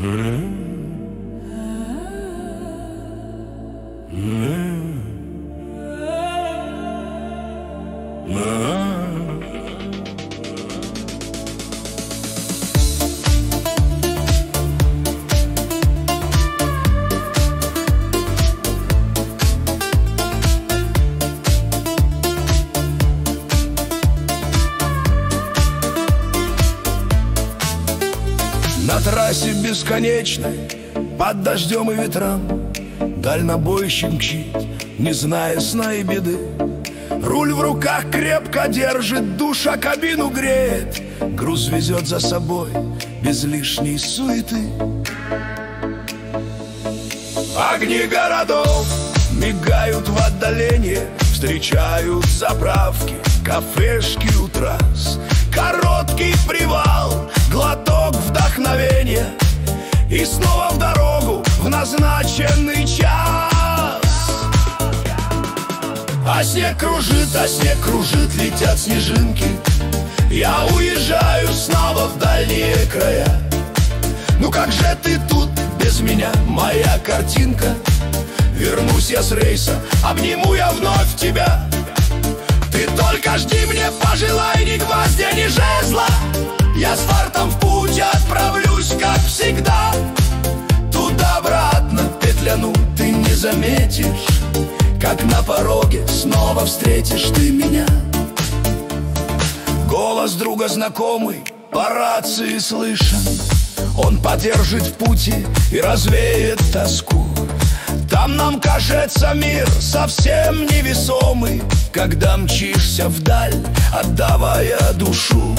На трассе бесконечной, под дождем и ветром, дальнобойщик мчит, не зная сна и беды. Руль в руках крепко держит, душа кабину греет, груз везет за собой без лишней суеты. Огни городов мигают в отдалении, встречают заправки, кафешки у трасс. Короткий привал, глоток вдохновения, и снова в дорогу в назначенный час. А снег кружит, летят снежинки. Я уезжаю снова в дальние края. Ну как же ты тут без меня, моя картинка? Вернусь я с рейса, обниму я вновь тебя. Ты только жди, мне пожелай, ни гвоздя, ни жезла. Я с фартом в путь отправлюсь, как всегда. Туда-обратно петляну, ты не заметишь, как на пороге снова встретишь ты меня. Голос друга знакомый по рации слышен. Он поддержит в пути и развеет тоску. Там нам кажется мир совсем невесомый, когда мчишься вдаль, отдавая душу.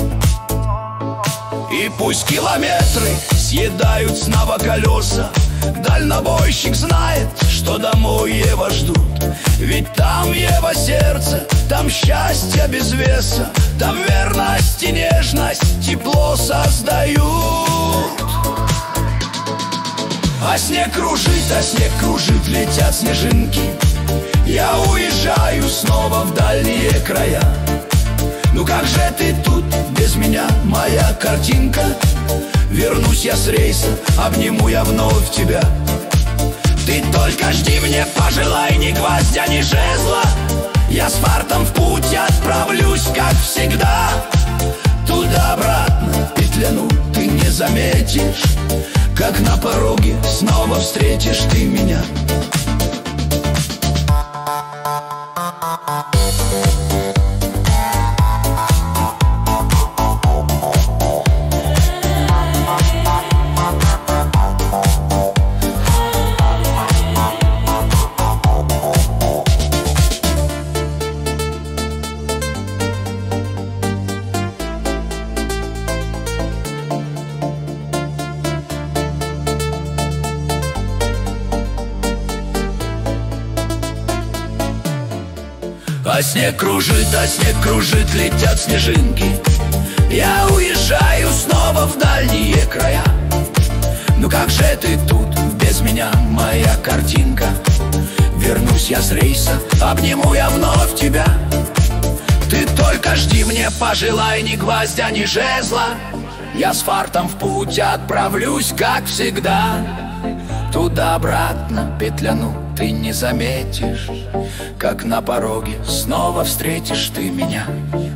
И пусть километры съедают снова колеса, дальнобойщик знает, что домой его ждут. Ведь там его сердце, там счастье без веса, там верность и нежность тепло создают. А снег кружит, летят снежинки. Я уезжаю снова в дальние края. Ну как же ты тут без меня, моя картинка? Вернусь я с рейса, обниму я вновь тебя. Ты только жди, мне пожелай, ни гвоздя, ни жезла. Я с фартом в путь отправлюсь, как всегда. Туда-обратно петляну, ты не заметишь, как на пороге снова встретишь ты меня. А снег кружит, летят снежинки. Я уезжаю снова в дальние края. Ну как же ты тут без меня, моя картинка? Вернусь я с рейса, обниму я вновь тебя. Ты только жди, мне пожелай, ни гвоздя, ни жезла. Я с фартом в путь отправлюсь, как всегда. Туда-обратно петляну, ты не заметишь, как на пороге снова встретишь ты меня.